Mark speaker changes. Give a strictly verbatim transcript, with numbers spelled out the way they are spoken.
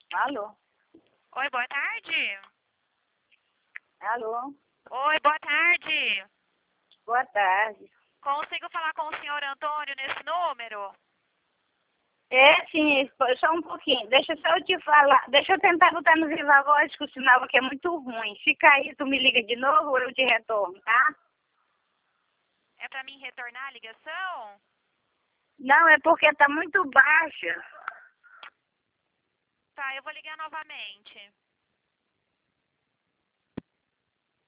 Speaker 1: Alô?
Speaker 2: Oi, boa tarde.
Speaker 1: Alô?
Speaker 2: Oi, boa tarde.
Speaker 1: Boa tarde.
Speaker 2: Consigo falar com o senhor Antônio nesse número?
Speaker 1: É, sim, só um pouquinho. Deixa só eu te falar. Deixa eu tentar botar no viva voz, que o sinal aqui é muito ruim. Se cair, tu me liga de novo ou eu te retorno, tá?
Speaker 2: É pra mim retornar a ligação?
Speaker 1: Não, é porque tá muito baixa.
Speaker 2: Tá, eu vou ligar novamente.